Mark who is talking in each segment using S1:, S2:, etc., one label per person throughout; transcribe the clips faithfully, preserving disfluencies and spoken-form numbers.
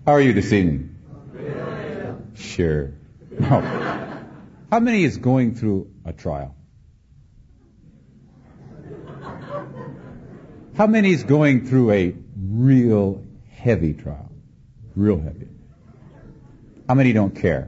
S1: How are you this evening? Sure. No. How many is going through a trial? How many is going through a real heavy trial? Real heavy. How many don't care?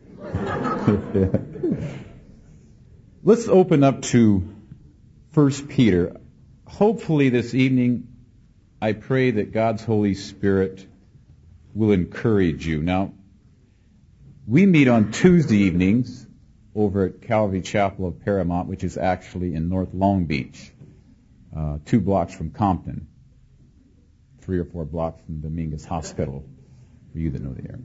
S1: Let's open up to First Peter. Hopefully this evening, I pray that God's Holy Spirit will encourage you. Now, we meet on Tuesday evenings over at Calvary Chapel of Paramount, which is actually in North Long Beach, uh, two blocks from Compton, three or four blocks from Dominguez Hospital, for you that know the area.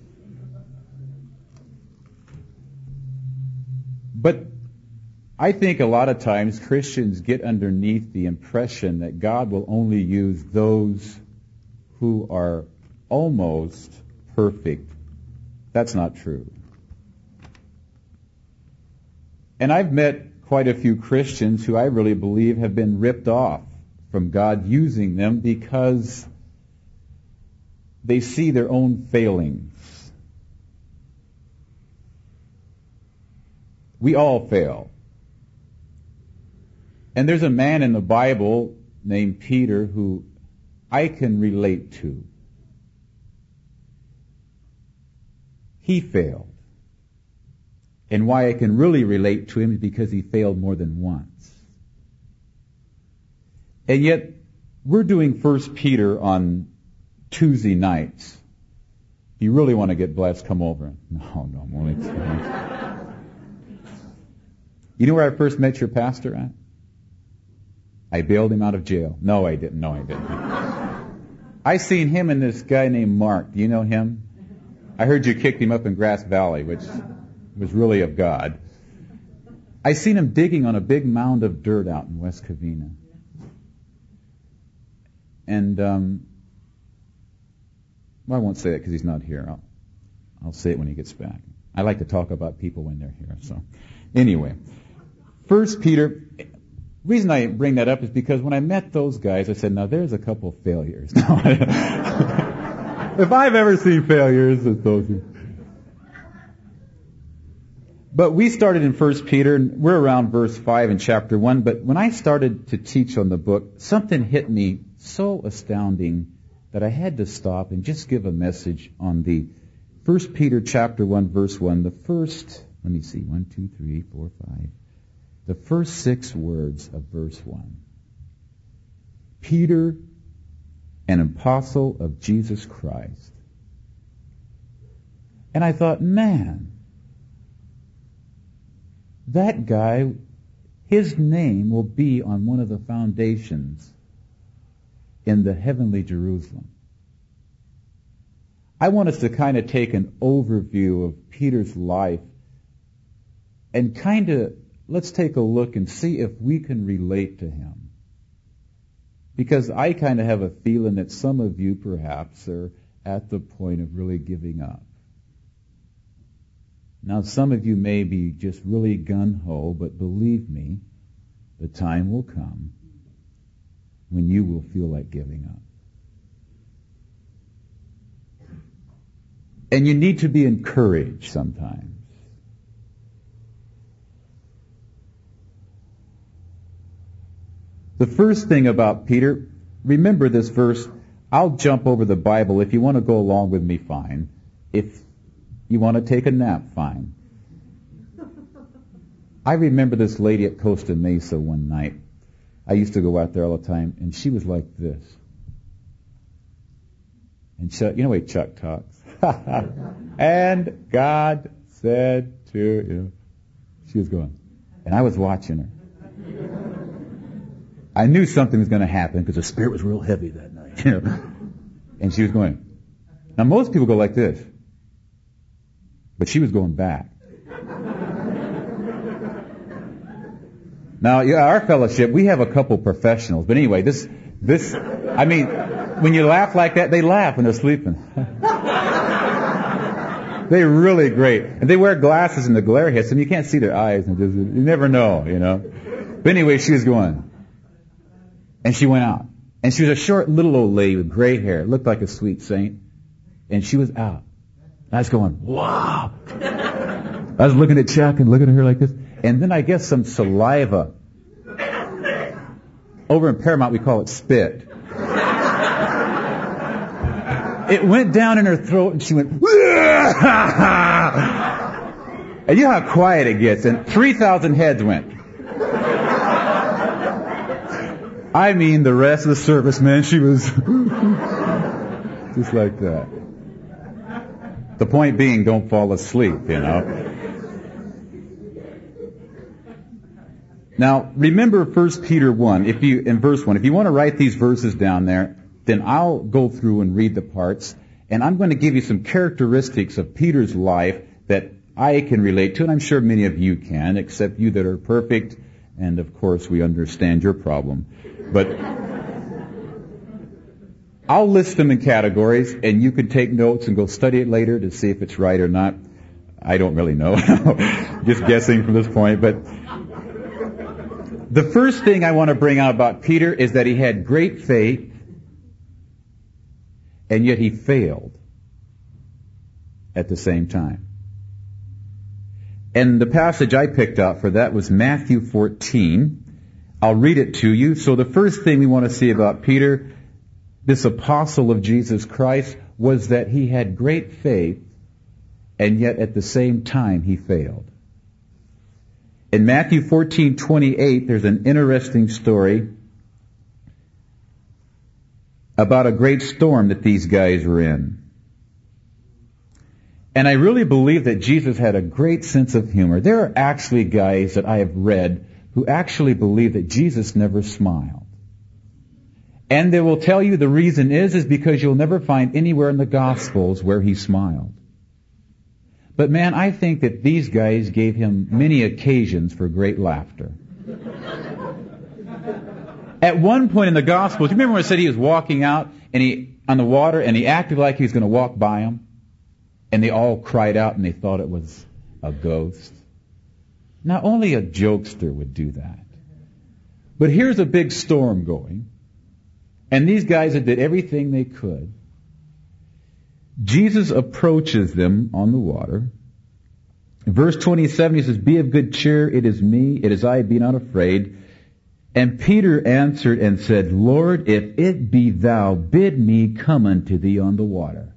S1: But I think a lot of times Christians get underneath the impression that God will only use those who are almost perfect. That's not true. And I've met quite a few Christians who I really believe have been ripped off from God using them because they see their own failings. We all fail. And there's a man in the Bible named Peter who I can relate to. He failed. And why I can really relate to him is because he failed more than once. And yet, we're doing First Peter on Tuesday nights. If you really want to get blessed, come over. No, no, I'm only kidding. You know where I first met your pastor at? I bailed him out of jail. No, I didn't. No, I didn't. I seen him and this guy named Mark. Do you know him? I heard you kicked him up in Grass Valley, which was really of God. I seen him digging on a big mound of dirt out in West Covina. And, um, well, I won't say it because he's not here. I'll, I'll say it when he gets back. I like to talk about people when they're here. So, anyway, First Peter. The reason I bring that up is because when I met those guys, I said, now there's a couple failures. If I've ever seen failures, it's those. But we started in First Peter, and we're around verse five in chapter one. But when I started to teach on the book, something hit me so astounding that I had to stop and just give a message on the First Peter chapter one, verse one. The first, let me see, one, two, three, four, five. The first six words of verse one. Peter, an apostle of Jesus Christ. And I thought, man, that guy, his name will be on one of the foundations in the heavenly Jerusalem. I want us to kind of take an overview of Peter's life and kind of let's take a look and see if we can relate to him. Because I kind of have a feeling that some of you perhaps are at the point of really giving up. Now, some of you may be just really gung-ho, but believe me, the time will come when you will feel like giving up. And you need to be encouraged sometimes. The first thing about Peter, remember this verse. I'll jump over the Bible. If you want to go along with me, fine. If you want to take a nap, fine. I remember this lady at Costa Mesa one night. I used to go out there all the time, and she was like this. And Chuck, you know the way Chuck talks? And God said to you. She was going. And I was watching her. I knew something was going to happen because the spirit was real heavy that night. You know? And she was going. Now, most people go like this. But she was going back. Now, yeah, our fellowship, we have a couple professionals. But anyway, this, this, I mean, when you laugh like that, they laugh when they're sleeping. They're really great. And they wear glasses and the glare hits them. You can't see their eyes. And just, you never know, you know. But anyway, she was going. And she went out. And she was a short little old lady with gray hair. Looked like a sweet saint. and she was out. I was going, wow. I was looking at Chuck and looking at her like this. And then I guess some saliva. Over in Paramount, we call it spit. It went down in her throat and she went, and you know how quiet it gets. And three thousand heads went. I mean, the rest of the service, man, she was just like that. The point being, don't fall asleep, you know. Now, remember First Peter one, if you, in verse one, if you want to write these verses down there, then I'll go through and read the parts, and I'm going to give you some characteristics of Peter's life that I can relate to, and I'm sure many of you can, except you that are perfect, and of course we understand your problem. But I'll list them in categories, and you can take notes and go study it later to see if it's right or not. I don't really know. Just guessing from this point. But the first thing I want to bring out about Peter is that he had great faith, and yet he failed at the same time. And the passage I picked out for that was Matthew fourteen. I'll read it to you. So the first thing we want to see about Peter, this apostle of Jesus Christ, was that he had great faith, and yet at the same time he failed. In Matthew fourteen twenty-eight, there's an interesting story about a great storm that these guys were in. And I really believe that Jesus had a great sense of humor. There are actually guys that I have read who actually believe that Jesus never smiled. And they will tell you the reason is, is because you'll never find anywhere in the Gospels where he smiled. But man, I think that these guys gave him many occasions for great laughter. At one point in the Gospels, you remember when I said he was walking out and he on the water and he acted like he was going to walk by them? And they all cried out and they thought it was a ghost. Now, only a jokester would do that. But here's a big storm going. And these guys that did everything they could. Jesus approaches them on the water. In verse twenty-seven, he says, "Be of good cheer, it is me, it is I, be not afraid." And Peter answered and said, "Lord, if it be thou, bid me come unto thee on the water."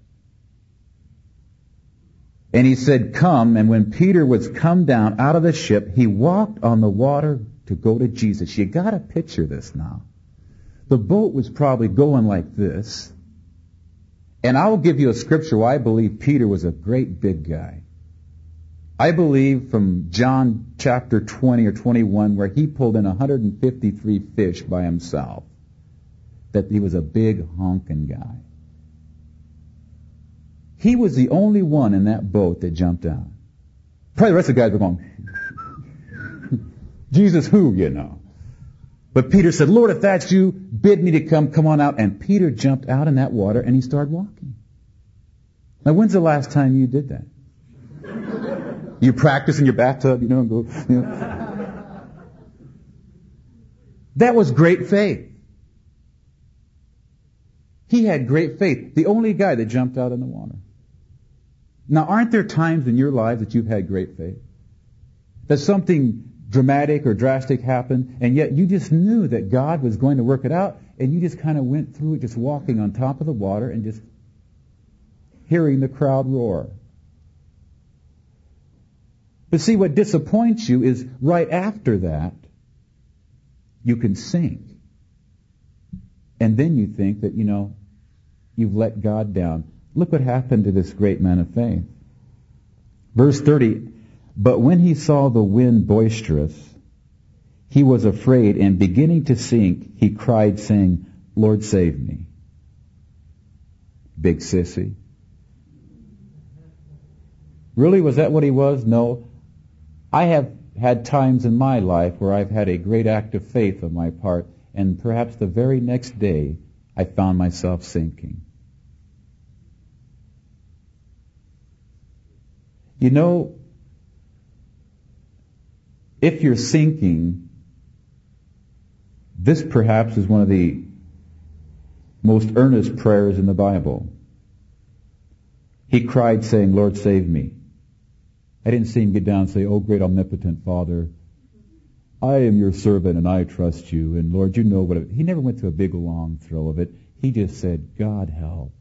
S1: And he said, "Come." And when Peter was come down out of the ship, he walked on the water to go to Jesus. You got to picture this now. The boat was probably going like this. And I will give you a scripture where I believe Peter was a great big guy. I believe from John chapter twenty or twenty-one, where he pulled in one hundred fifty-three fish by himself, that he was a big honking guy. He was the only one in that boat that jumped out. Probably the rest of the guys were going, Jesus who, you know. But Peter said, "Lord, if that's you, bid me to come, come on out." And Peter jumped out in that water and he started walking. Now, when's the last time you did that? You practice in your bathtub, you know, and go, you know. That was great faith. He had great faith. The only guy that jumped out in the water. Now, aren't there times in your life that you've had great faith? That something dramatic or drastic happened, and yet you just knew that God was going to work it out, and you just kind of went through it, just walking on top of the water and just hearing the crowd roar. But see, what disappoints you is right after that, you can sink. And then you think that, you know, you've let God down. Look what happened to this great man of faith. Verse thirty, "But when he saw the wind boisterous, he was afraid, and beginning to sink, he cried, saying, Lord, save me." Big sissy. Really, was that what he was? No. I have had times in my life where I've had a great act of faith on my part, and perhaps the very next day, I found myself sinking. You know, if you're sinking, this perhaps is one of the most earnest prayers in the Bible. he cried saying, Lord, save me. I didn't see him get down and say, oh, great omnipotent Father, I am your servant and I trust you. And Lord, you know what it, he never went through a big long throw of it. He just said, God help.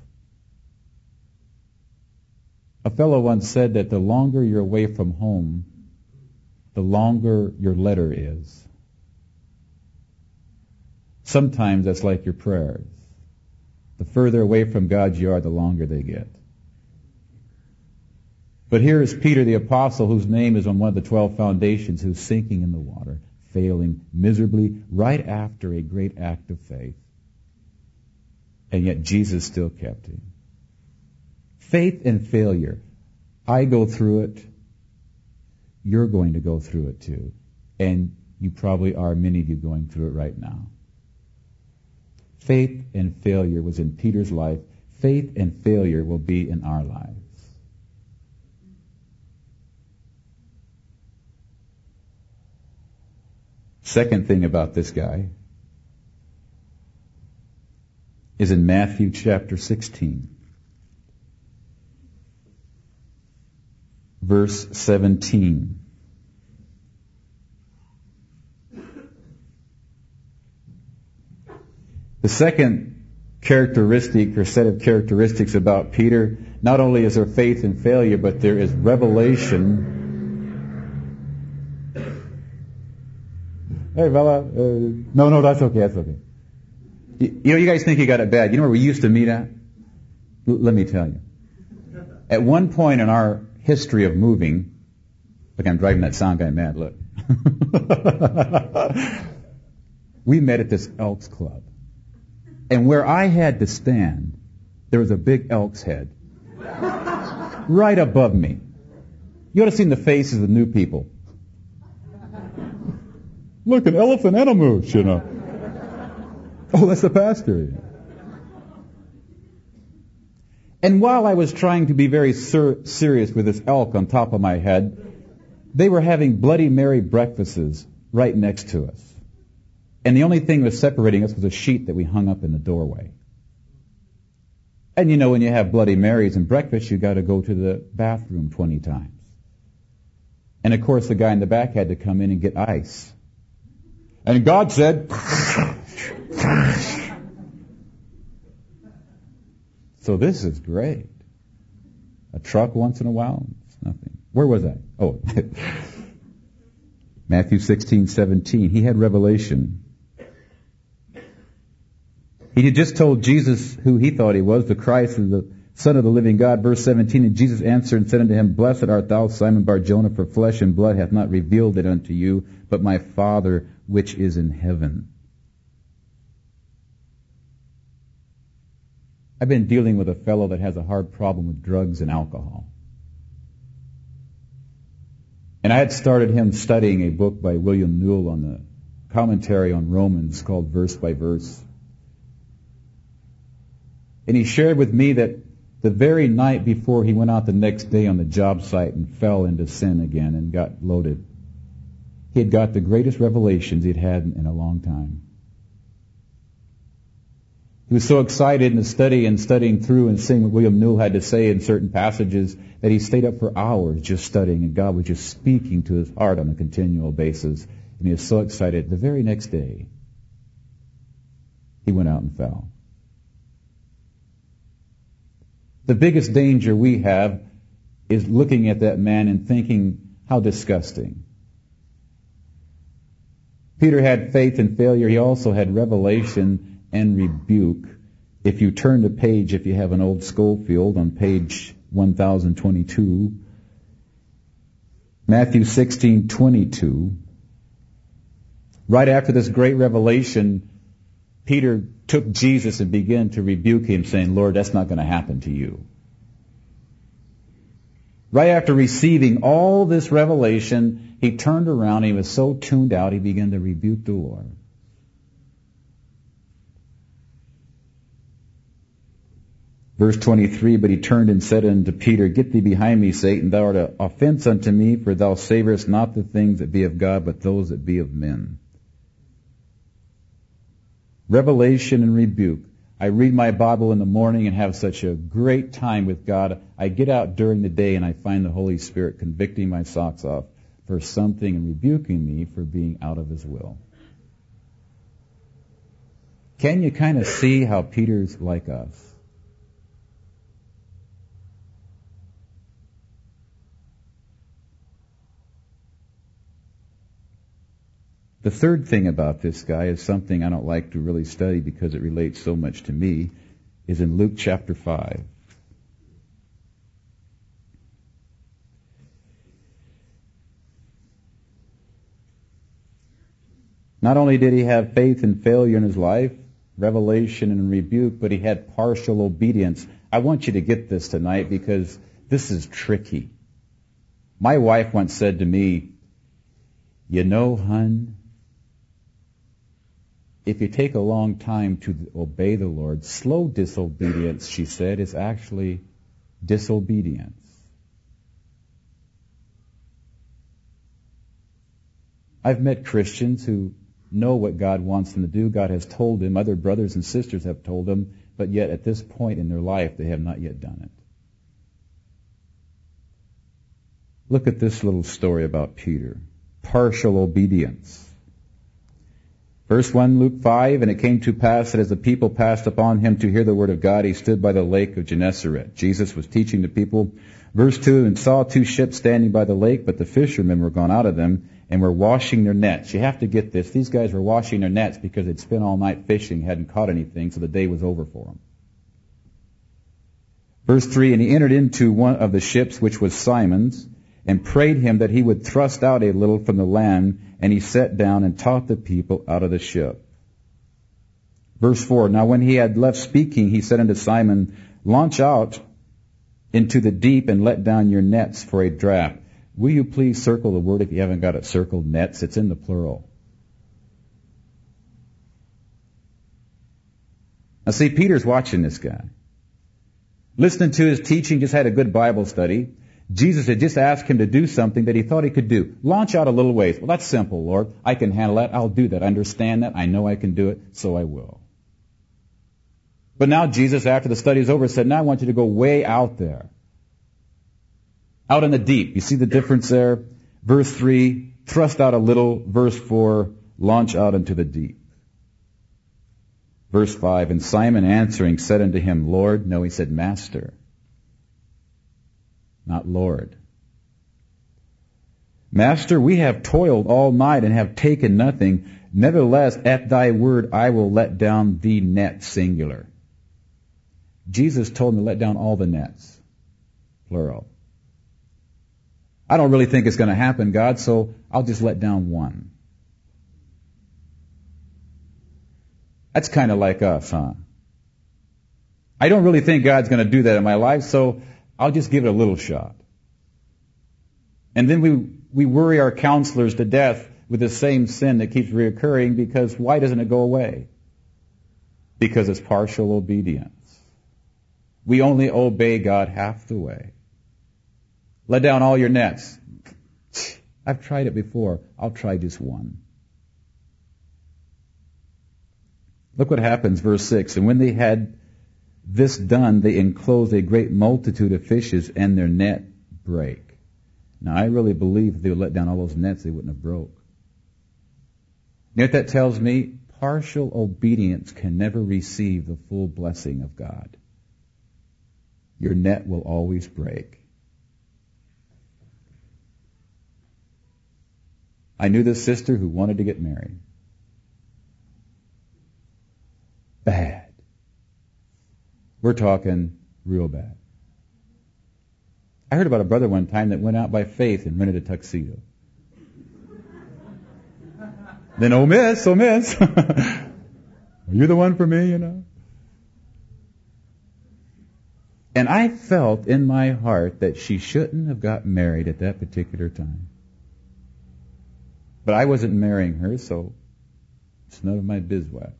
S1: A fellow once said that the longer you're away from home, the longer your letter is. Sometimes that's like your prayers. The further away from God you are, the longer they get. But here is Peter the Apostle, whose name is on one of the twelve foundations, who's sinking in the water, failing miserably right after a great act of faith. And yet Jesus still kept him. Faith and failure. I go through it. You're going to go through it too. And you probably are, many of you, going through it right now. Faith and failure was in Peter's life. Faith and failure will be in our lives. Second thing about this guy is in Matthew chapter sixteen, verse seventeen. The second characteristic or set of characteristics about Peter, not only is there faith and failure, but there is revelation. Hey, fella. Uh, no, no, that's okay. That's okay. You, you know, you guys think you got it bad. You know where we used to meet at? L- let me tell you. At one point in our history of moving, look, I'm driving that sound guy mad. Look, we met at this Elks Club, and where I had to stand, there was a big elk's head right above me. You ought to have seen the faces of the new people. Look, an elephant and a moose, you know. Oh, that's the pastor. And while I was trying to be very ser- serious with this elk on top of my head, they were having Bloody Mary breakfasts right next to us. And the only thing that was separating us was a sheet that we hung up in the doorway. And you know, when you have Bloody Marys and breakfast, you got to go to the bathroom twenty times. And of course, the guy in the back had to come in and get ice. And God said, so this is great. A truck once in a while, it's nothing. Where was I? Oh, Matthew sixteen seventeen. He had revelation. He had just told Jesus who he thought he was, the Christ, the Son of the living God. Verse seventeen, and Jesus answered and said unto him, Blessed art thou, Simon Bar-Jonah, for flesh and blood hath not revealed it unto you, but my Father which is in heaven. I've been dealing with a fellow that has a hard problem with drugs and alcohol. And I had started him studying a book by William Newell on the commentary on Romans called Verse by Verse. And he shared with me that the very night before he went out the next day on the job site and fell into sin again and got loaded, he had got the greatest revelations he'd had in a long time. He was so excited in the study and studying through and seeing what William Newell had to say in certain passages that he stayed up for hours just studying, and God was just speaking to his heart on a continual basis. And he was so excited. The very next day, he went out and fell. The biggest danger we have is looking at that man and thinking, how disgusting. Peter had faith and failure. He also had revelation and rebuke. If you turn the page, if you have an old Schofield, on page one thousand twenty-two, Matthew sixteen twenty-two, right after this great revelation, Peter took Jesus and began to rebuke him, saying, Lord, that's not going to happen to you. Right after receiving all this revelation, he turned around. He was so tuned out, he began to rebuke the Lord. Verse twenty-three, but he turned and said unto Peter, Get thee behind me, Satan, thou art an offense unto me, for thou savorest not the things that be of God, but those that be of men. Revelation and rebuke. I read my Bible in the morning and have such a great time with God. I get out during the day and I find the Holy Spirit convicting my socks off for something and rebuking me for being out of His will. Can you kind of see how Peter's like us? The third thing about this guy is something I don't like to really study because it relates so much to me, is in Luke chapter five. Not only did he have faith and failure in his life, revelation and rebuke, but he had partial obedience. I want you to get this tonight because this is tricky. My wife once said to me, "You know, hun, if you take a long time to obey the Lord, slow disobedience," she said, "is actually disobedience." I've met Christians who know what God wants them to do. God has told them, other brothers and sisters have told them, but yet at this point in their life, they have not yet done it. Look at this little story about Peter. Partial obedience. Verse one, Luke five, "And it came to pass that as the people passed upon him to hear the word of God, he stood by the lake of Gennesaret." Jesus was teaching the people. Verse two, "And saw two ships standing by the lake, but the fishermen were gone out of them, and were washing their nets." You have to get this. These guys were washing their nets because they'd spent all night fishing, hadn't caught anything, so the day was over for them. Verse three, "And he entered into one of the ships, which was Simon's, and prayed him that he would thrust out a little from the land, and he sat down and taught the people out of the ship." Verse four, "Now when he had left speaking, he said unto Simon, Launch out into the deep and let down your nets for a draught." Will you please circle the word if you haven't got it circled, nets? It's in the plural. Now see, Peter's watching this guy. Listening to his teaching, just had a good Bible study. Jesus had just asked him to do something that he thought he could do. Launch out a little ways. Well, that's simple, Lord. I can handle that. I'll do that. I understand that. I know I can do it, so I will. But now Jesus, after the study is over, said, "Now I want you to go way out there. Out in the deep." You see the difference there? Verse three, thrust out a little. Verse four, launch out into the deep. Verse five, "And Simon answering said unto him, Lord," no, he said Master, not Lord. "Master, we have toiled all night and have taken nothing. Nevertheless, at thy word I will let down the net," singular. Jesus told him to let down all the nets, plural. "I don't really think it's going to happen, God, so I'll just let down one." That's kind of like us, huh? I don't really think God's going to do that in my life, so I'll just give it a little shot. And then we, we worry our counselors to death with the same sin that keeps reoccurring because why doesn't it go away? Because it's partial obedience. We only obey God half the way. Let down all your nets. I've tried it before. I'll try just one. Look what happens, verse six. "And when they had this done, they enclosed a great multitude of fishes, and their net brake." Now, I really believe if they would let down all those nets, they wouldn't have broke. You know what that tells me? Partial obedience can never receive the full blessing of God. Your net will always break. I knew this sister who wanted to get married. Bad. We're talking real bad. I heard about a brother one time that went out by faith and rented a tuxedo. Then, oh miss, oh miss. Are you the one for me, you know? And I felt in my heart that she shouldn't have got married at that particular time. But I wasn't marrying her, so it's none of my bizwax.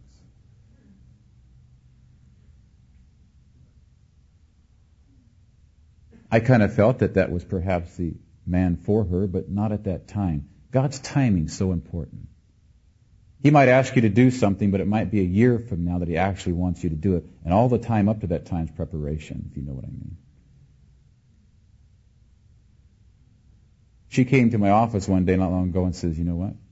S1: I kind of felt that that was perhaps the man for her, but not at that time. God's timing is so important. He might ask you to do something, but it might be a year from now that he actually wants you to do it. And all the time up to that time is preparation, if you know what I mean. She came to my office one day not long ago and says, you know what?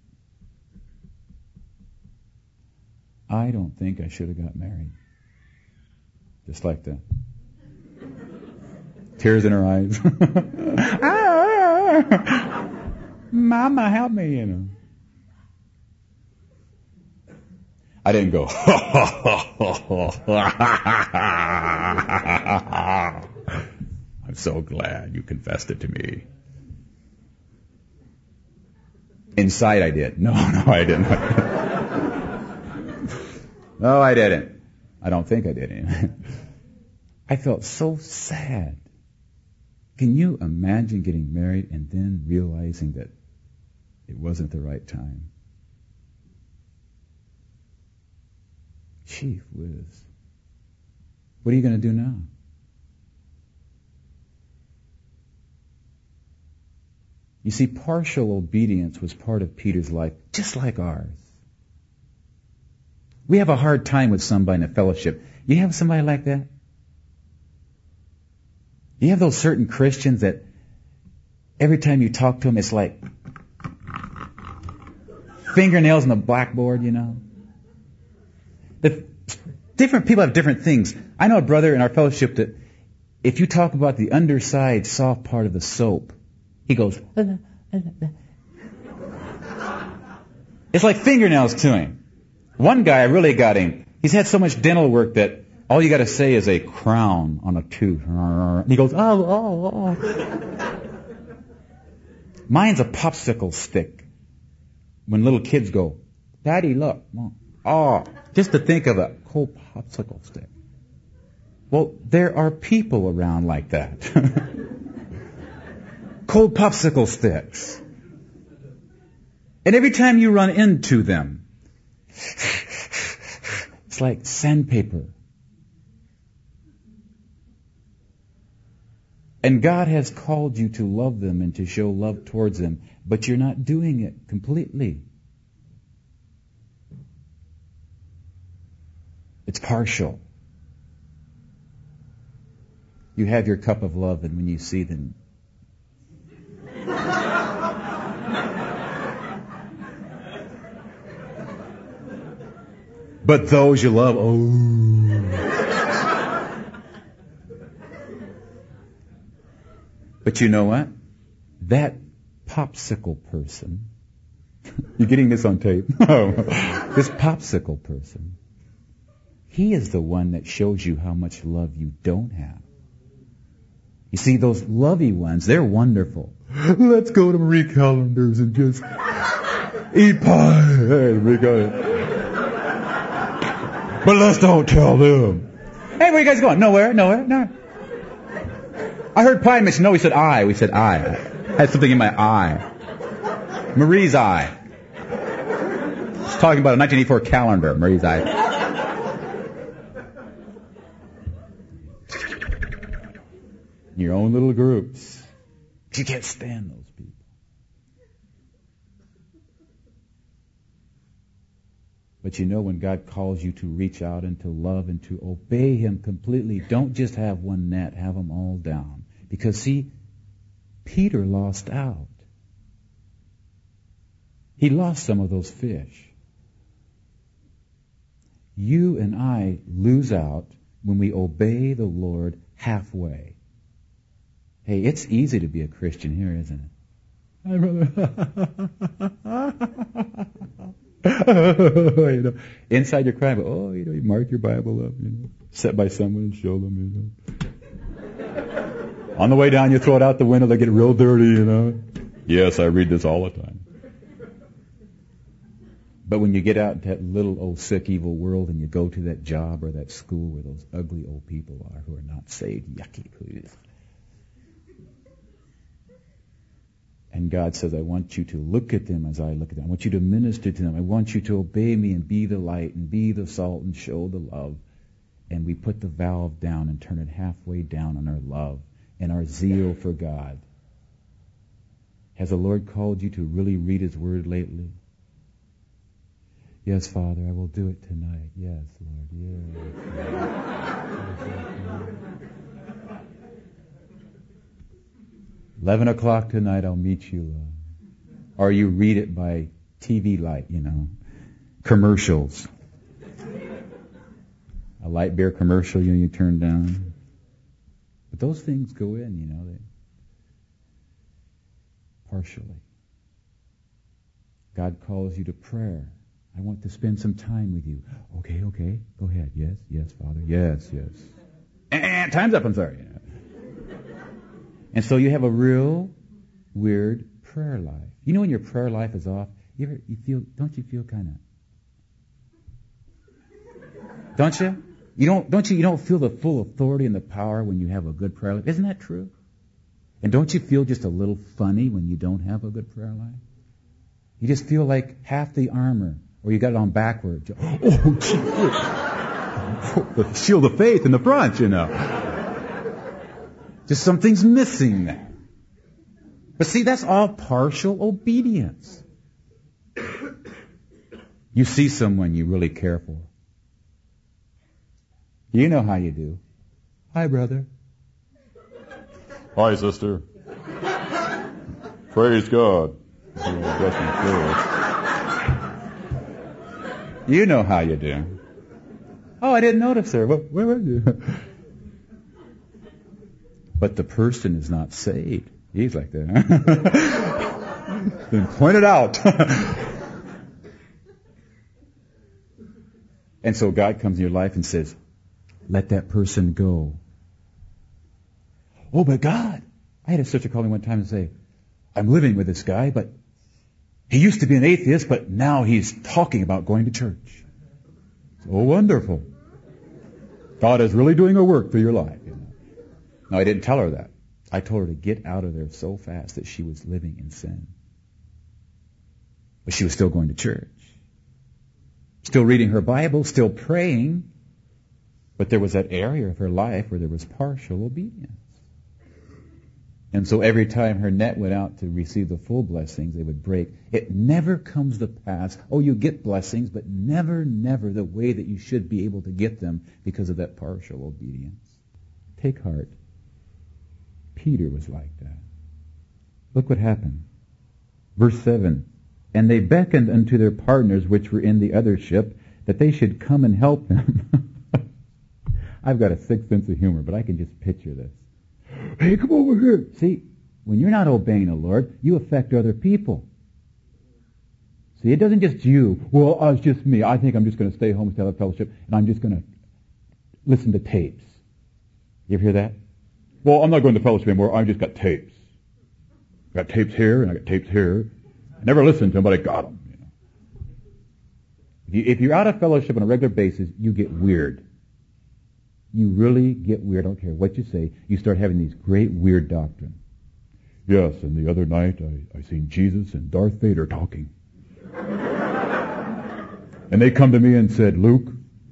S1: I don't think I should have got married. Just like that. Tears in her eyes. ah, Mama, help me, you know. I didn't go, I'm so glad you confessed it to me. Inside I did. No, no, I didn't. No, I didn't. I don't think I did. I felt so sad. Can you imagine getting married and then realizing that it wasn't the right time? Chief whiz. What are you going to do now? You see, partial obedience was part of Peter's life, just like ours. We have a hard time with somebody in a fellowship. You have somebody like that? You have those certain Christians that every time you talk to them, it's like fingernails on the blackboard, you know? The different people have different things. I know a brother in our fellowship that if you talk about the underside soft part of the soap, he goes, it's like fingernails to him. One guy, I really got him. He's had so much dental work that all you got to say is a crown on a tooth. And he goes, oh, oh, oh. Mine's a popsicle stick. When little kids go, Daddy, look. Oh, just to think of a cold popsicle stick. Well, there are people around like that. Cold popsicle sticks. And every time you run into them, it's like sandpaper. And God has called you to love them and to show love towards them, but you're not doing it completely. It's partial. You have your cup of love, and when you see them, but those you love, oh. But you know what? That popsicle person, you're getting this on tape? Oh, this popsicle person, he is the one that shows you how much love you don't have. You see, those lovey ones, they're wonderful. Let's go to Marie Callender's and just eat pie. Hey, Marie Callender. But let's don't tell them. Hey, where are you guys going? Nowhere, nowhere, nowhere. I heard pie mentioned. No, we said eye. We said eye. I had something in my eye. Marie's eye. She's talking about a nineteen eighty-four calendar. Marie's eye. Your own little groups. You can't stand those people. But you know, when God calls you to reach out and to love and to obey Him completely, don't just have one net, have them all down. Because see, Peter lost out. He lost some of those fish. You and I lose out when we obey the Lord halfway. Hey, it's easy to be a Christian here, isn't it? Hi, brother. You know, inside you're crying, but oh, you know, you mark your Bible up, you know, set by someone and show them, you know. On the way down, you throw it out the window, they get real dirty, you know. Yes, I read this all the time. But when you get out into that little old sick, evil world and you go to that job or that school where those ugly old people are who are not saved, yucky, please. And God says, I want you to look at them as I look at them. I want you to minister to them. I want you to obey me and be the light and be the salt and show the love. And we put the valve down and turn it halfway down on our love and our zeal for God. Has the Lord called you to really read His Word lately? Yes, Father, I will do it tonight. Yes, Lord, yes. Eleven o'clock tonight, I'll meet you, Lord. Or you read it by T V light, you know, commercials. A light beer commercial, you know, you turn down. But those things go in, you know, they partially. God calls you to prayer. I want to spend some time with you. Okay, okay, go ahead. Yes, yes, Father. Yes, yes. And time's up, I'm sorry. And so you have a real weird prayer life. You know when your prayer life is off, you ever you feel don't you feel kind of Don't you? You don't don't you you don't feel the full authority and the power when you have a good prayer life? Isn't that true? And don't you feel just a little funny when you don't have a good prayer life? You just feel like half the armor, or you got it on backwards. Oh, gee. The shield of faith in the front, you know. Just something's missing there. But see, that's all partial obedience. You see someone you really care for. You know how you do. Hi, brother.
S2: Hi, sister. Praise God.
S1: You know how you do. Oh, I didn't notice her. Where were you? But the person is not saved. He's like that. Been pointed out. And so God comes in your life and says, let that person go. Oh, but God, I had a sister call me one time and say, I'm living with this guy, but he used to be an atheist, but now he's talking about going to church. Oh, wonderful. God is really doing a work through your life. You know? No, I didn't tell her that. I told her to get out of there so fast that she was living in sin. But she was still going to church. Still reading her Bible, still praying. But there was that area of her life where there was partial obedience. And so every time her net went out to receive the full blessings, they would break. It never comes to pass. Oh, you get blessings, but never, never the way that you should be able to get them because of that partial obedience. Take heart. Peter was like that. Look what happened. Verse seven. And they beckoned unto their partners which were in the other ship that they should come and help them. I've got a sick sense of humor, but I can just picture this. Hey, come over here. See, when you're not obeying the Lord, you affect other people. See, it doesn't just you. Well, uh, it's just me. I think I'm just going to stay home and have a fellowship, and I'm just going to listen to tapes. You ever hear that? Well, I'm not going to fellowship anymore. I've just got tapes. I got tapes here, and I got tapes here. I never listened to them, but I got them. You know. If, you, if you're out of fellowship on a regular basis, you get weird. You really get weird. I don't care what you say. You start having these great weird doctrine. Yes, and the other night I, I seen Jesus and Darth Vader talking. And they come to me and said, Luke,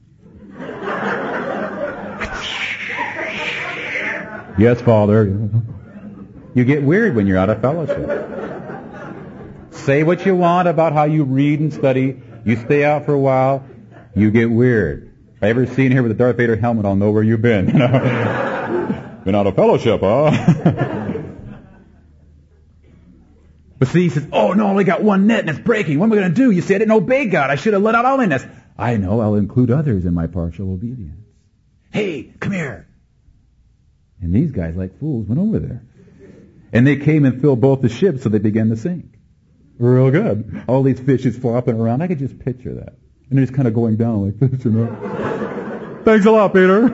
S1: yes, Father. You get weird when you're out of fellowship. Say what you want about how you read and study. You stay out for a while, you get weird. If I ever seen here with a Darth Vader helmet, I'll know where you've been. You know? Been out of fellowship, huh? But see, he says, oh no, I only got one net and it's breaking. What am I going to do? You see, I didn't obey God. I should have let out all my nets. I know, I'll include others in my partial obedience. Hey, come here. And these guys, like fools, went over there. And they came and filled both the ships, so they began to sink. Real good. All these fishes flopping around. I could just picture that. And they're just kind of going down like this, you know. Thanks a lot, Peter.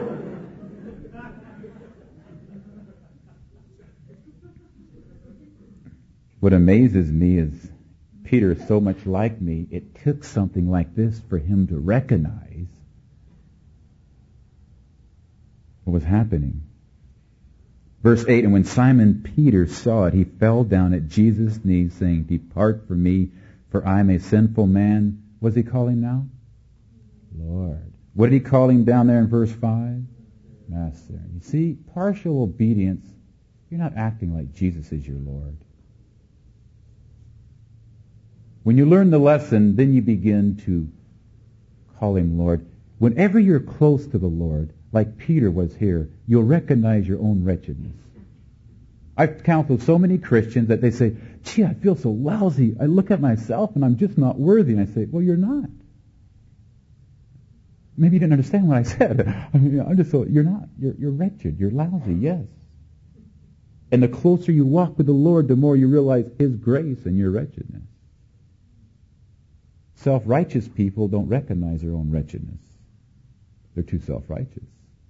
S1: What amazes me is Peter is so much like me, it took something like this for him to recognize what was happening. Verse eight, and when Simon Peter saw it, he fell down at Jesus' knees, saying, depart from me, for I am a sinful man. What does he call him now? Lord. What did he call him down there in verse five? Master. You see, partial obedience, you're not acting like Jesus is your Lord. When you learn the lesson, then you begin to call him Lord. Whenever you're close to the Lord, like Peter was here, you'll recognize your own wretchedness. I've counseled so many Christians that they say, gee, I feel so lousy. I look at myself and I'm just not worthy. And I say, well, you're not. Maybe you didn't understand what I said. I mean, I'm just so, you're not. You're, you're wretched. You're lousy, yes. And the closer you walk with the Lord, the more you realize His grace and your wretchedness. Self-righteous people don't recognize their own wretchedness. They're too self-righteous.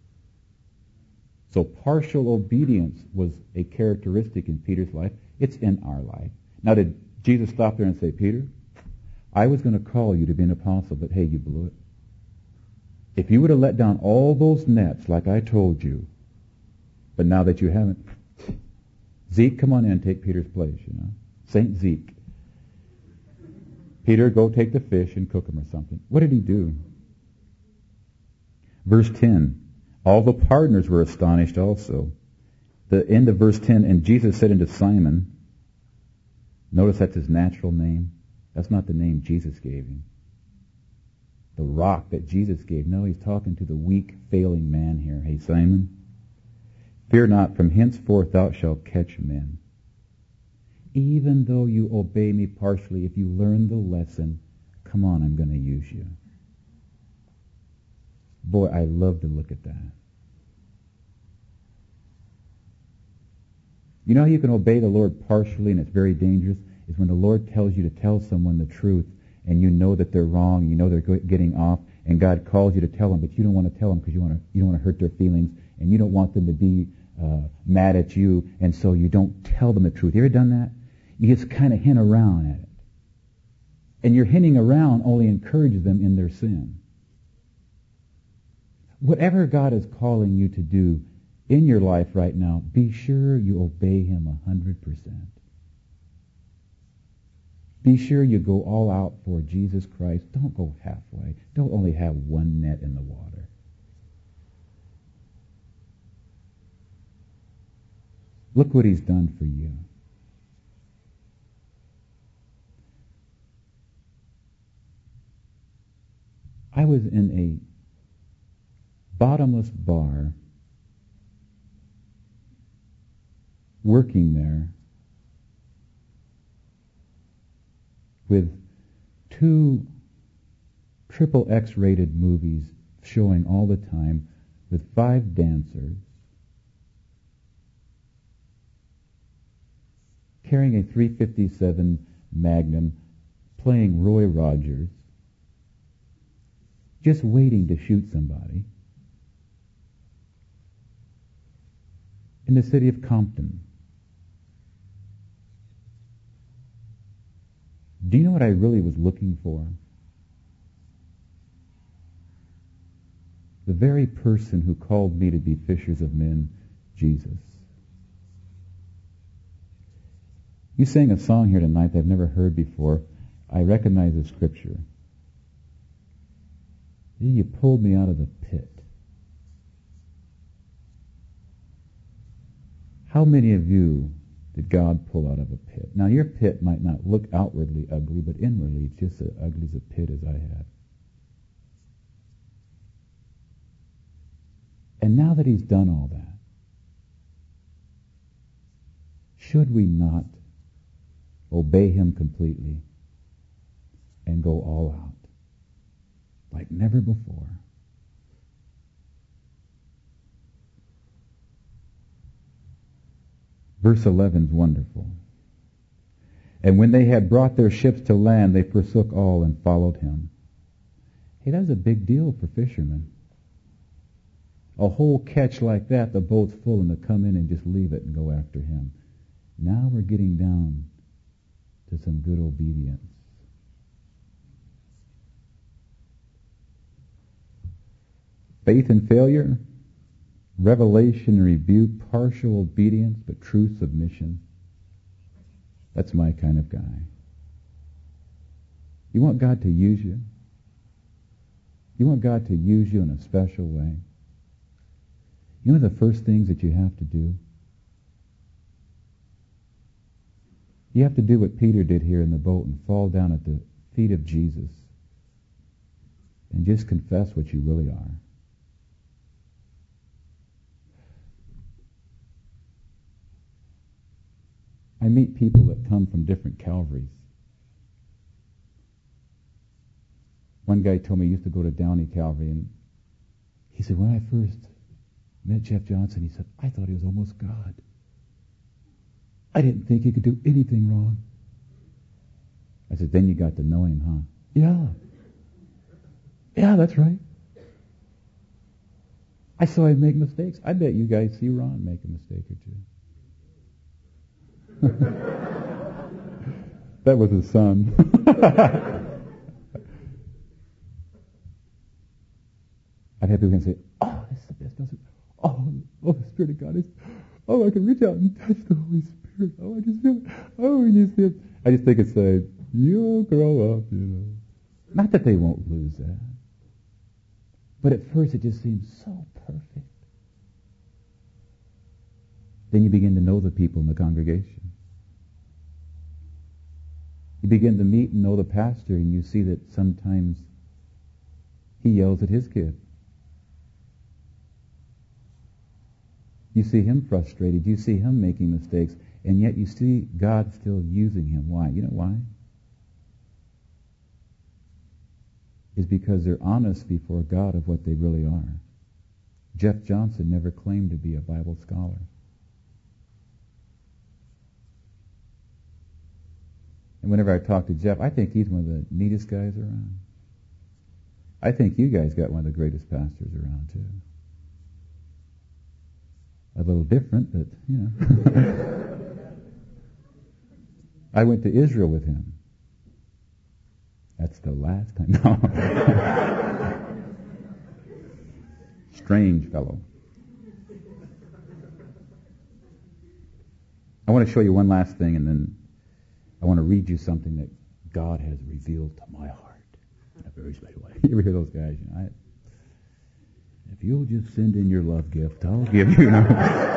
S1: So partial obedience was a characteristic in Peter's life. It's in our life. Now, did Jesus stop there and say, Peter, I was going to call you to be an apostle, but hey, you blew it. If you would have let down all those nets like I told you, but now that you haven't, Zeke, come on in and take Peter's place, you know. Saint Zeke. Peter, go take the fish and cook them or something. What did he do? Verse ten. All the partners were astonished also. The end of verse ten, and Jesus said unto Simon, notice that's his natural name. That's not the name Jesus gave him. The rock that Jesus gave. No, he's talking to the weak, failing man here. Hey, Simon, fear not, from henceforth thou shalt catch men. Even though you obey me partially, if you learn the lesson, come on, I'm going to use you. Boy, I love to look at that. You know how you can obey the Lord partially and it's very dangerous? Is when the Lord tells you to tell someone the truth and you know that they're wrong, you know they're getting off, and God calls you to tell them, but you don't want to tell them because you want to you don't want to hurt their feelings and you don't want them to be uh, mad at you, and so you don't tell them the truth. You ever done that? You just kind of hint around at it. And your hinting around only encourages them in their sin. Whatever God is calling you to do in your life right now, be sure you obey Him a hundred percent. Be sure you go all out for Jesus Christ. Don't go halfway. Don't only have one net in the water. Look what He's done for you. I was in a bottomless bar, working there with two triple X rated movies showing all the time with five dancers, carrying a three fifty-seven Magnum, playing Roy Rogers, just waiting to shoot somebody, in the city of Compton. Do you know what I really was looking for? The very person who called me to be fishers of men, Jesus. You sang a song here tonight that I've never heard before. I recognize the scripture. You pulled me out of the pit. How many of you did God pull out of a pit? Now, your pit might not look outwardly ugly, but inwardly it's just as ugly as a pit as I have. And now that He's done all that, should we not obey Him completely and go all out like never before? Verse eleven is wonderful. And when they had brought their ships to land, they forsook all and followed Him. Hey, that's a big deal for fishermen. A whole catch like that, the boat's full, and they come in and just leave it and go after Him. Now we're getting down to some good obedience. Faith and failure, revelation and rebuke, partial obedience, but true submission. That's my kind of guy. You want God to use you? You want God to use you in a special way? You know the first things that you have to do? You You have to do what Peter did here in the boat and fall down at the feet of Jesus and just confess what you really are. I meet people that come from different Calvaries. One guy told me he used to go to Downey Calvary, and he said, when I first met Jeff Johnson, he said, I thought he was almost God. I didn't think he could do anything wrong. I said, then you got to know him, huh? Yeah. Yeah, that's right. I saw him make mistakes. I bet you guys see Ron make a mistake or two. That was his son. I've had people can say, oh, this is the best message. Oh, oh, the Spirit of God is, oh, I can reach out and touch the Holy Spirit. Oh, I just feel it. Oh, and you see it. I just think it's a, you'll grow up, you know. Not that they won't lose that. But at first it just seems so perfect. Then you begin to know the people in the congregation. You begin to meet and know the pastor, and you see that sometimes he yells at his kid. You see him frustrated. You see him making mistakes. And yet you see God still using him. Why? You know why? It's because they're honest before God of what they really are. Jeff Johnson never claimed to be a Bible scholar. And whenever I talk to Jeff, I think he's one of the neatest guys around. I think you guys got one of the greatest pastors around, too. A little different, but, you know. I went to Israel with him. That's the last time. No. Strange fellow. I want to show you one last thing, and then I want to read you something that God has revealed to my heart in a very special way. You ever hear those guys? You know, I, if you'll just send in your love gift, I'll give you. You know.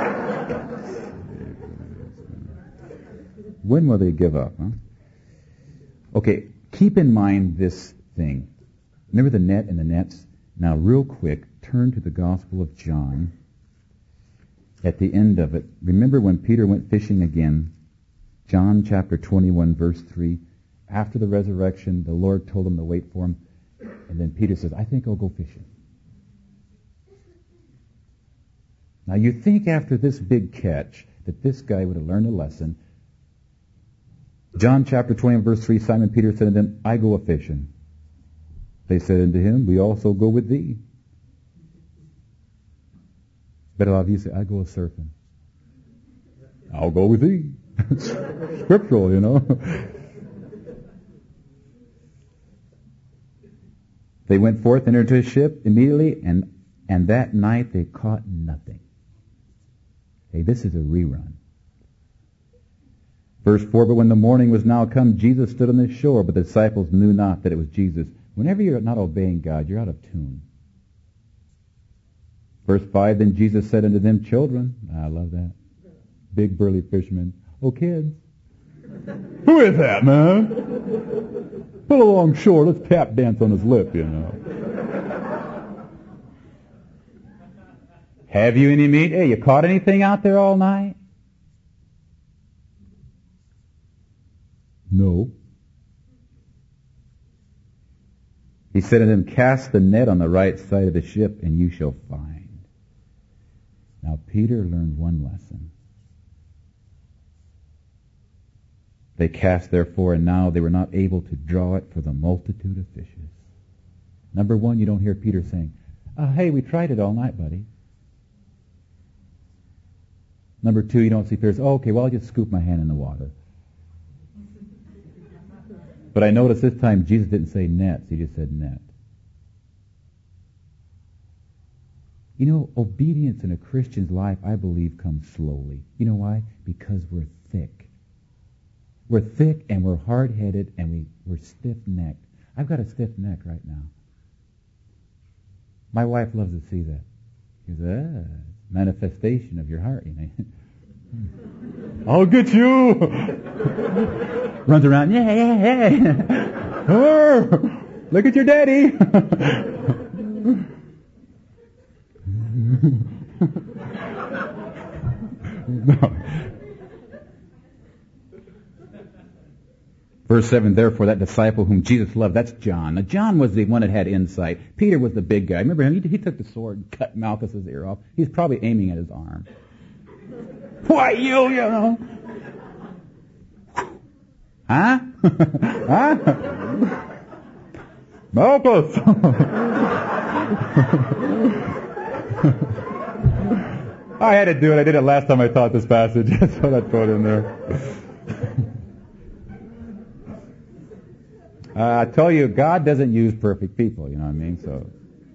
S1: When will they give up? Huh? Okay, keep in mind this thing. Remember the net and the nets? Now, real quick, turn to the Gospel of John. At the end of it, remember when Peter went fishing again? John chapter twenty-one, verse three. After the resurrection, the Lord told him to wait for him. And then Peter says, I think I'll go fishing. Now you think after this big catch that this guy would have learned a lesson. John chapter twenty, verse three, Simon Peter said to them, I go a-fishing. They said unto him, we also go with thee. But a lot of you say, I go a-surfing. I'll go with thee. Scriptural, you know. They went forth and entered into a ship immediately, and, and that night they caught nothing. Hey, this is a rerun. Verse four, but when the morning was now come, Jesus stood on the shore, but the disciples knew not that it was Jesus. Whenever you're not obeying God, you're out of tune. Verse five, then Jesus said unto them, children, I love that, big burly fishermen, oh kids, who is that, man? Put along shore, let's tap dance on his lip, you know. Have you any meat? Hey, you caught anything out there all night? No. He said to them, cast the net on the right side of the ship, and you shall find. Now Peter learned one lesson. They cast therefore, and now they were not able to draw it for the multitude of fishes. Number one, you don't hear Peter saying, oh, hey, we tried it all night, buddy. Number two, you don't see Peter say, oh, okay, well, I'll just scoop my hand in the water. But I noticed this time Jesus didn't say nets, he just said net. You know, obedience in a Christian's life, I believe, comes slowly. You know why? Because we're thick. We're thick and we're hard-headed and we, we're stiff-necked. I've got a stiff neck right now. My wife loves to see that. She goes, ah, manifestation of your heart, you know. I'll get you. Runs around, yeah, yeah, yeah. Oh, look at your daddy. No. Verse seven, therefore that disciple whom Jesus loved, that's John. Now John was the one that had insight. Peter was the big guy. Remember him? He, he took the sword and cut Malchus's ear off. He's probably aiming at his arm. Why you, you know? Huh? Huh? Malchus! I had to do it. I did it last time I taught this passage. So that put in there. Uh, I tell you, God doesn't use perfect people, you know what I mean? So,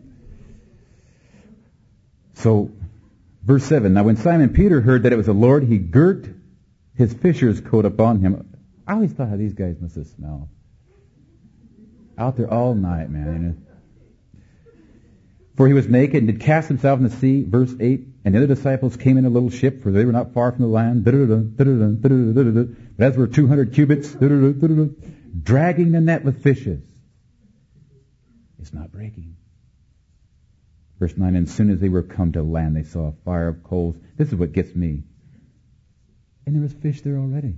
S1: so, verse seven, now when Simon Peter heard that it was the Lord, he girt his fisher's coat upon him. I always thought how these guys must have smelled. Out there all night, man. You know? For he was naked and did cast himself in the sea, verse eight, and the other disciples came in a little ship, for they were not far from the land, but as were two hundred cubits, dragging the net with fishes. It's not breaking. Verse nine, and as soon as they were come to land, they saw a fire of coals. This is what gets me. And there was fish there already.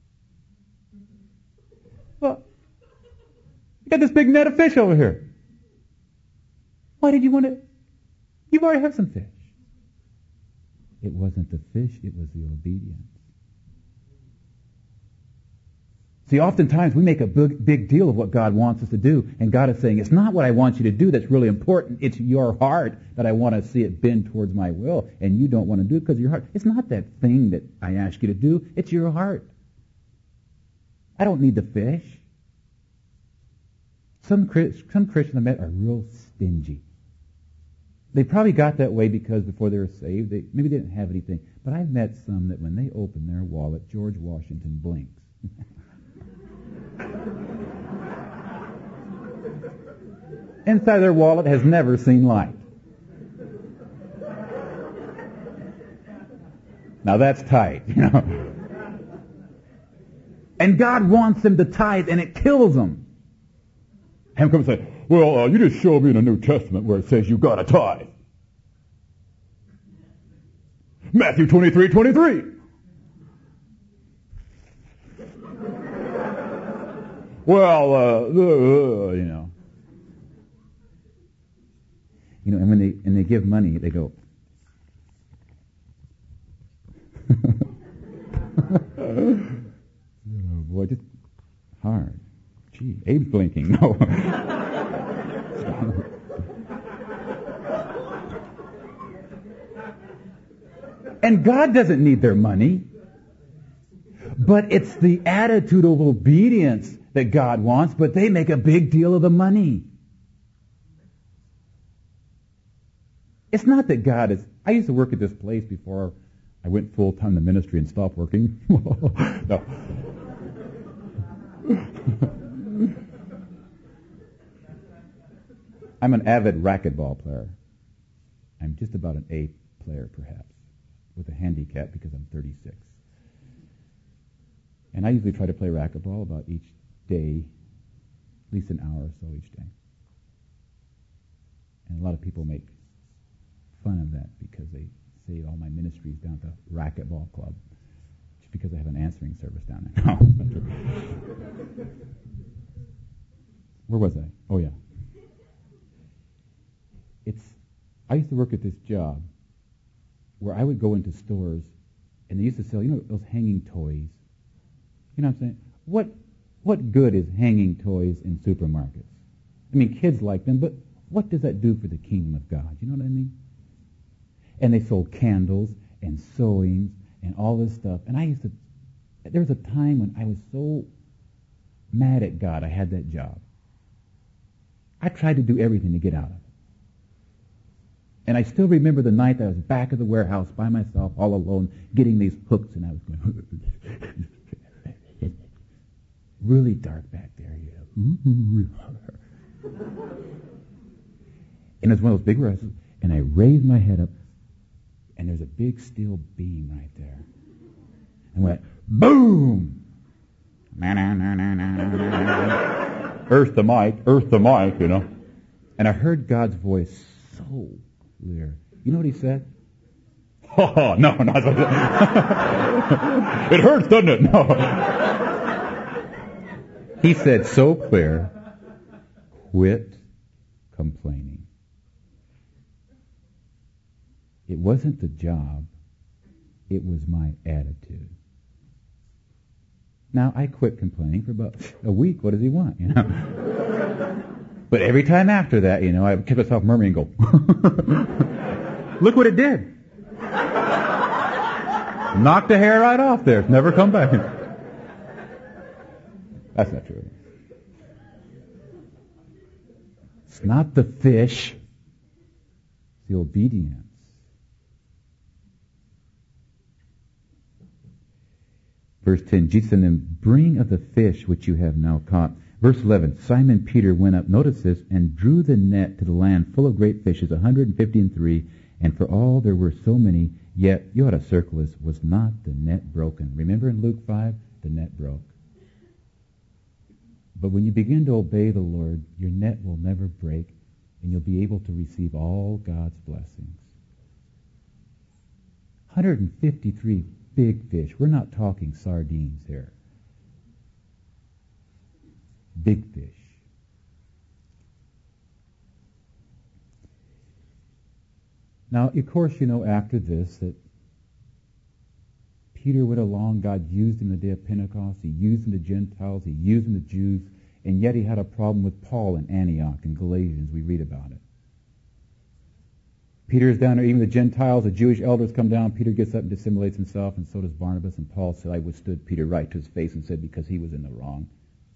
S1: Well, you got this big net of fish over here. Why did you want to? You already have some fish. It wasn't the fish, it was the obedience. See, oftentimes we make a big, big deal of what God wants us to do, and God is saying, it's not what I want you to do that's really important. It's your heart that I want to see it bend towards my will, and you don't want to do it because of your heart. It's not that thing that I ask you to do. It's your heart. I don't need the fish. Some, some Christians I met are real stingy. They probably got that way because before they were saved, they maybe they didn't have anything. But I've met some that when they open their wallet, George Washington blinks. Inside their wallet has never seen light. Now that's tight, you know. And God wants them to tithe, and it kills them. Have him come and say, well, uh, you just showed me in the New Testament where it says you got to tithe. Matthew twenty-three twenty-three. Well, uh, uh, you know. You know, and when they and they give money, they go. Oh, boy, just hard. Gee, Abe's blinking. No. And God doesn't need their money. But it's the attitude of obedience that God wants, but they make a big deal of the money. It's not that God is... I used to work at this place before I went full-time to ministry and stopped working. No. I'm an avid racquetball player. I'm just about an A player, perhaps, with a handicap because I'm thirty-six. And I usually try to play racquetball about each day, at least an hour or so each day. And a lot of people make fun of that because they say all my ministry is down to racquetball club, just because I have an answering service down there. No. Where was I? Oh, yeah. It's. I used to work at this job where I would go into stores and they used to sell, you know, those hanging toys. You know what I'm saying? What what good is hanging toys in supermarkets? I mean, kids like them, but what does that do for the kingdom of God? You know what I mean? And they sold candles and sewing and all this stuff. And I used to, there was a time when I was so mad at God I had that job. I tried to do everything to get out of it. And I still remember the night that I was back at the warehouse by myself, all alone, getting these hooks, and I was going, really dark back there, you know. And it was one of those big warehouses, and I raised my head up, and there's a big steel beam right there. and went, boom! Earth the mic, earth the mic, you know. And I heard God's voice so clear. You know what he said? Oh, no, not that. It hurts, doesn't it? No. He said so clear, quit complaining. It wasn't the job, it was my attitude. Now, I quit complaining for about a week. What does he want, you know? But every time after that, you know, I kept myself murmuring and go, look what it did. Knocked the hair right off there. It's never come back. That's not true. It's not the fish. It's the obedience. Verse ten, Jesus said to them, bring of the fish which you have now caught. Verse eleven, Simon Peter went up, notice this, and drew the net to the land full of great fishes, one hundred fifty and three, and for all there were so many, yet, you ought to circle this, was not the net broken. Remember in Luke five, the net broke. But when you begin to obey the Lord, your net will never break, and you'll be able to receive all God's blessings. one hundred fifty-three big fish. We're not talking sardines here. Big fish. Now, of course, you know after this that Peter went along, God used him the day of Pentecost, he used him to Gentiles, he used him to Jews, and yet he had a problem with Paul in Antioch and Galatians. We read about it. Peter is down there, even the Gentiles, the Jewish elders come down, Peter gets up and dissimulates himself, and so does Barnabas, and Paul said, I withstood Peter right to his face and said, because he was in the wrong.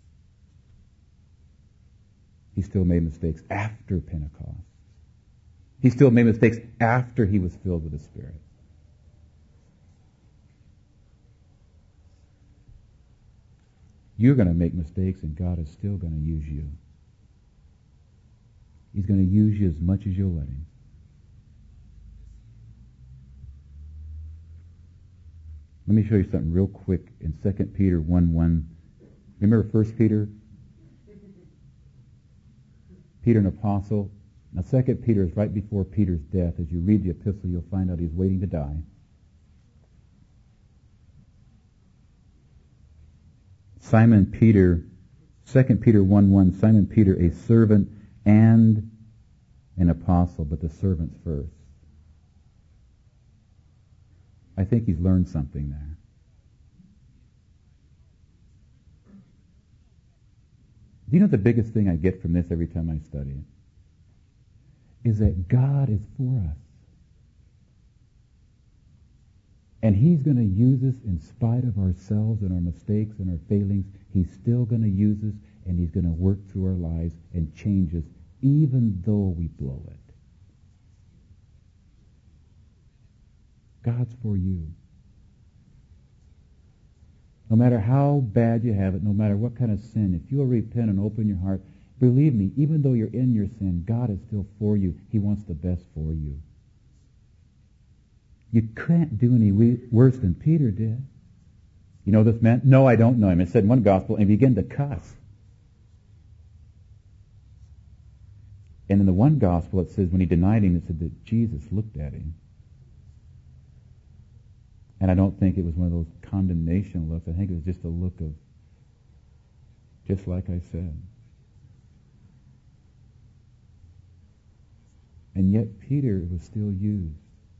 S1: He still made mistakes after Pentecost. He still made mistakes after he was filled with the Spirit. You're going to make mistakes, and God is still going to use you. He's going to use you as much as you'll let him. Let me show you something real quick in Second Peter one one. Remember First Peter? Peter, an apostle. Now, Second Peter is right before Peter's death. As you read the epistle, you'll find out he's waiting to die. Simon Peter, Second Peter one one, Simon Peter, a servant and an apostle, but the servant's first. I think he's learned something there. Do you know the biggest thing I get from this every time I study it? Is that God is for us. And he's going to use us in spite of ourselves and our mistakes and our failings. He's still going to use us, and he's going to work through our lives and change us, even though we blow it. God's for you. No matter how bad you have it, no matter what kind of sin, if you'll repent and open your heart, believe me, even though you're in your sin, God is still for you. He wants the best for you. You can't do any worse than Peter did. You know this man? No, I don't know him. It said in one gospel, and he began to cuss. And in the one gospel, it says when he denied him, it said that Jesus looked at him. And I don't think it was one of those condemnation looks. I think it was just a look of, just like I said. And yet Peter was still used.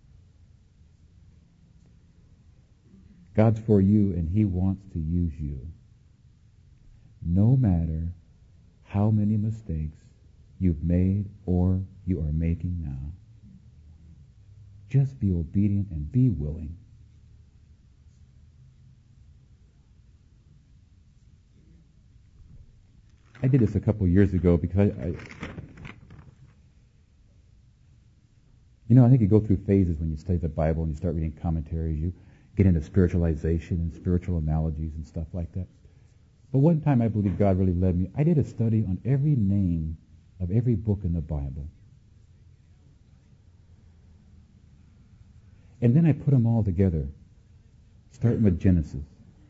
S1: God's for you, and he wants to use you. No matter how many mistakes you've made or you are making now. Just be obedient and be willing. I did this a couple of years ago because I, I, you know, I think you go through phases when you study the Bible and you start reading commentaries. You get into spiritualization and spiritual analogies and stuff like that. But one time I believe God really led me. I did a study on every name of every book in the Bible. And then I put them all together. starting with Genesis.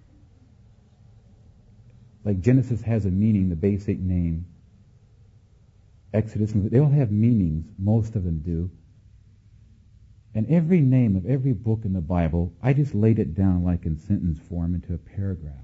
S1: Like Genesis has a meaning, the basic name. Exodus, they all have meanings, most of them do. And every name of every book in the Bible, I just laid it down like in sentence form into a paragraph.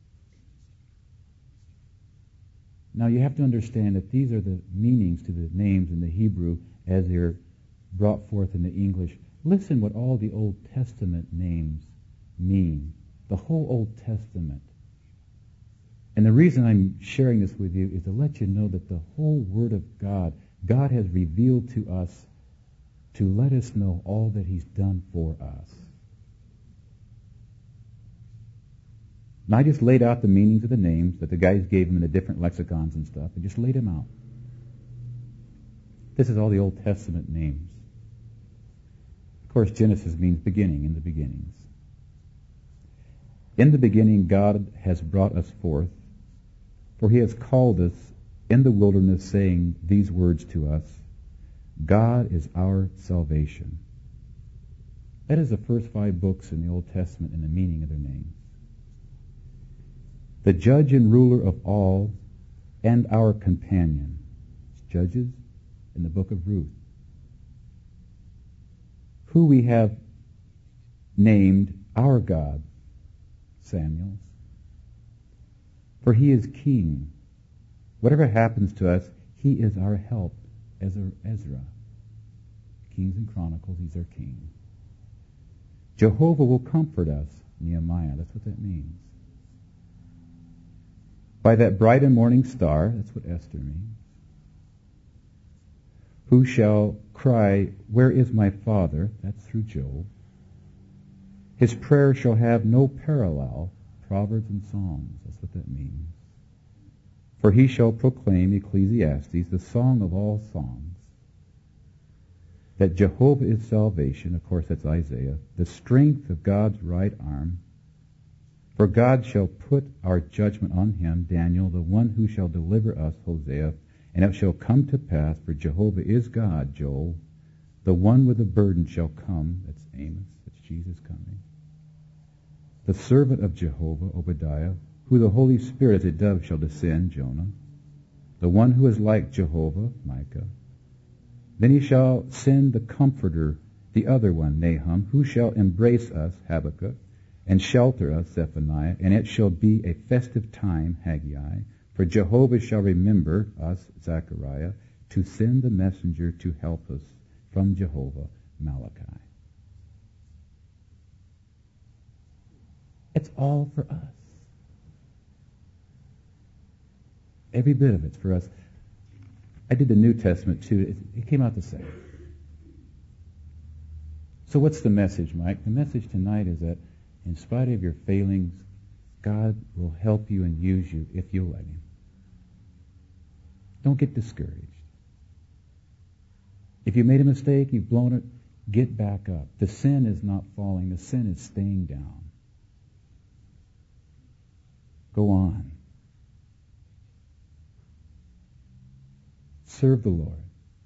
S1: Now you have to understand that these are the meanings to the names in the Hebrew as they're brought forth in the English. Listen what all the Old Testament names mean. The whole Old Testament. And the reason I'm sharing this with you is to let you know that the whole Word of God, God has revealed to us to let us know all that He's done for us. And I just laid out the meanings of the names that the guys gave them in the different lexicons and stuff. I just laid them out. This is all the Old Testament names. Of course, Genesis means beginning, in the beginnings. In the beginning, God has brought us forth, for He has called us in the wilderness, saying these words to us, God is our salvation. That is the first five books in the Old Testament and the meaning of their names. The judge and ruler of all and our companion. Judges in the book of Ruth. Who we have named our God, Samuel. For He is king. Whatever happens to us, He is our help, Ezra. Kings and Chronicles, He's our king. Jehovah will comfort us, Nehemiah. That's what that means. By that bright and morning star, that's what Esther means. Who shall cry, where is my Father? That's through Job. His prayer shall have no parallel, Proverbs and Psalms. That's what that means. For he shall proclaim, Ecclesiastes, the song of all songs, that Jehovah is salvation. Of course, that's Isaiah. The strength of God's right arm. For God shall put our judgment on him, Daniel, the one who shall deliver us, Hosea. And it shall come to pass, for Jehovah is God, Joel. The one with the burden shall come. That's Amos. That's Jesus coming. The servant of Jehovah, Obadiah, who the Holy Spirit as a dove shall descend, Jonah. The one who is like Jehovah, Micah. Then he shall send the Comforter, the other one, Nahum, who shall embrace us, Habakkuk, and shelter us, Zephaniah. And it shall be a festive time, Haggai. For Jehovah shall remember us, Zechariah, to send the messenger to help us from Jehovah, Malachi. It's all for us. Every bit of it's for us. I did the New Testament too. It, it came out the same. So what's the message, Mike? The message tonight is that in spite of your failings, God will help you and use you if you'll let Him. Don't get discouraged. If you made a mistake, you've blown it, get back up. The sin is not falling. The sin is staying down. Go on. Serve the Lord.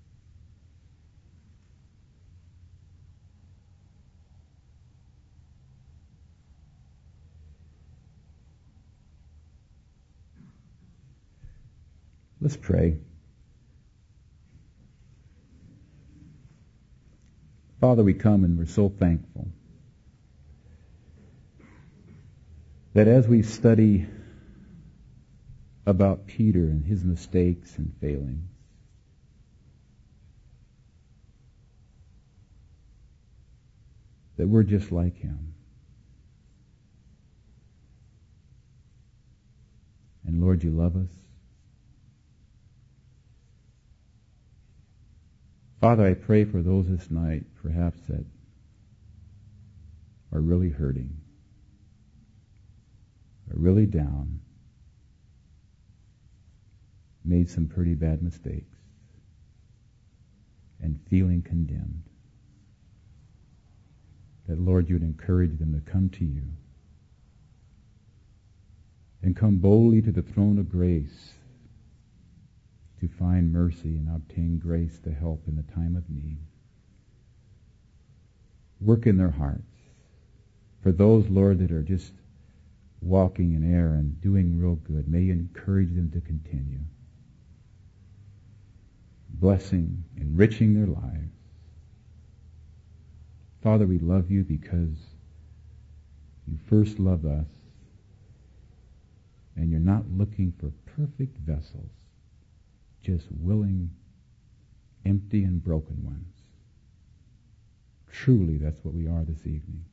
S1: Let's pray. Father, we come and we're so thankful that as we study about Peter and his mistakes and failings, that we're just like him. And Lord, you love us. Father, I pray for those this night, perhaps that are really hurting, are really down, made some pretty bad mistakes, and feeling condemned. That, Lord, you would encourage them to come to you and come boldly to the throne of grace to find mercy and obtain grace to help in the time of need. Work in their hearts. For those, Lord, that are just walking in error and doing real good, may you encourage them to continue. Blessing, enriching their lives. Father, we love you because you first loved us, and you're not looking for perfect vessels, just willing, empty and broken ones. Truly, that's what we are this evening.